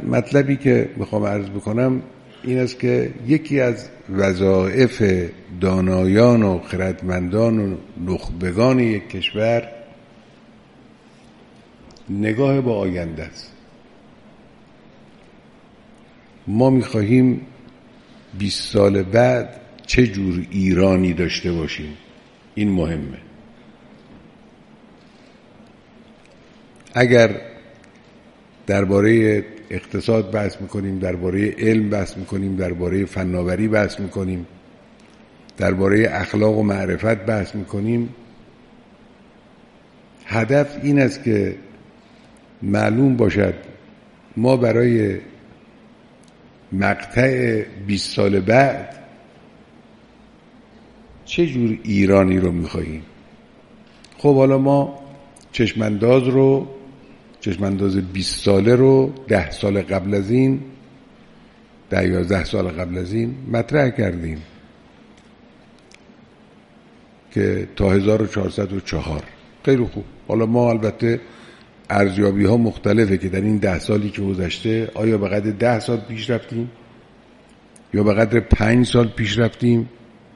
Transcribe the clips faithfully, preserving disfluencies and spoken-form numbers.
مطلبی که میخوام عرض بکنم این است که یکی از وظایف دانایان و خردمندان و نخبگان یک کشور نگاه به آینده است. ما میخواهیم بیست سال بعد چه جور ایرانی داشته باشیم. این مهمه. اگر درباره اقتصاد بحث میکنیم، درباره علم بحث میکنیم، درباره فناوری بحث میکنیم، درباره اخلاق و معرفت بحث میکنیم، هدف این است که معلوم باشد ما برای مقطع بیست سال بعد چه جور ایرانی رو میخواییم. خب حالا ما چشمانداز رو چشمانداز بیست ساله رو ده سال قبل از این ده یازده سال قبل از این مطرح کردیم که تا هزار و چهارصد و چهار. خیلی خوب. حالا ما البته ارزیابی ها مختلفه که در این ده سالی که گذشته آیا به قدر ده سال پیش رفتیم یا به قدر پنج سال پیش رفتیم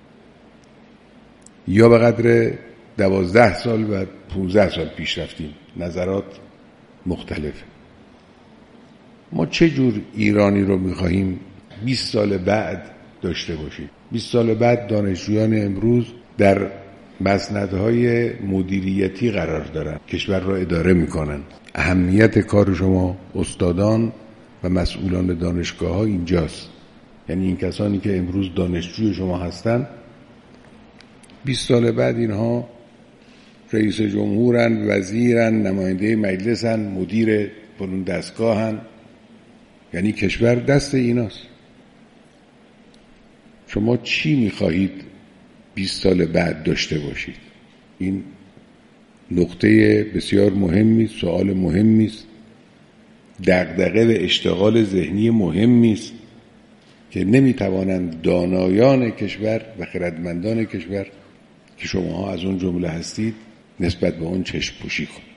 یا به قدر دوازده سال و پونزده سال پیش رفتیم. نظرات مختلفه. ما چه جور ایرانی رو میخواهیم بیست سال بعد داشته باشیم؟ بیست سال بعد دانشجویان امروز در مسندهای مدیریتی قرار دارن، کشور را اداره میکنن. اهمیت کار شما استادان و مسئولان دانشگاه ها اینجاست. یعنی این کسانی که امروز دانشجوی شما هستن بیست سال بعد اینها رئیس جمهورن، وزیرن، نماینده مجلسن، مدیر فلان دستگاهن. یعنی کشور دست ایناست. شما چی میخواهید بیست سال بعد داشته باشید؟ این نقطه بسیار مهمی است، سوال مهمی است، دغدغه و اشتغال ذهنی مهمی است که نمیتوانند دانایان کشور و خردمندان کشور که شماها از اون جمله هستید نسبت به اون چشم پوشی کنید.